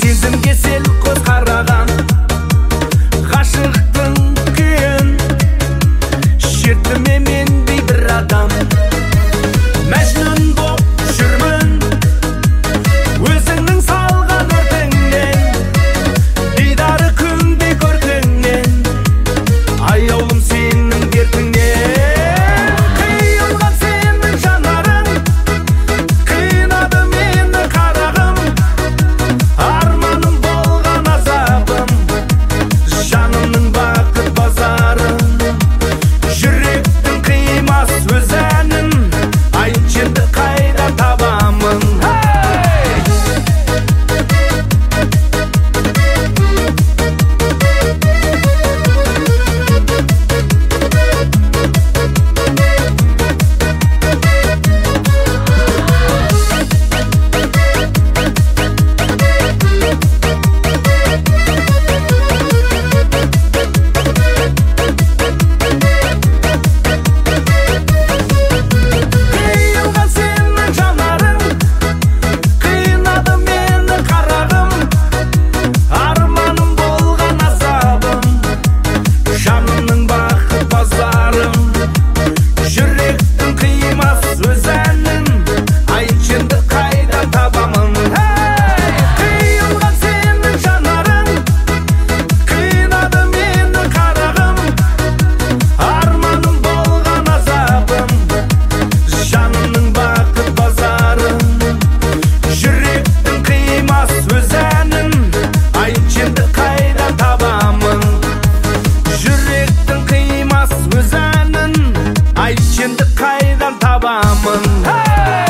сезімге сел көз қараған, ғашықтың күйін шертіме мен бейбір адам. Мәжнүн боп жүрмін өзіңнің салған өртіңнен, дидары күндей көркіңнен, аяулым сенің дертіңнен. Қиылған сенің жанарың қинады мені қарағым, арманым болған азабым, жанымның бақыт базарын. Жүректің қимас өз әнін, айтшы енді қайда табамын. Қиылған сенің жанарың қинады мені қарағым, арманым болған азабым, жанымның бақыт базарым. Жүректің қимас өз әнін, айтшы енді қайда табамын. Қиылған сенің жанарың қинады мені қарағым, арманым болған азабым, жанымның бақыт базарын. Жүректің қимас өз әнін, айтшы енді қайда табамын. Жүректің қимас өз әнін, айтшы енді қайдан табамын.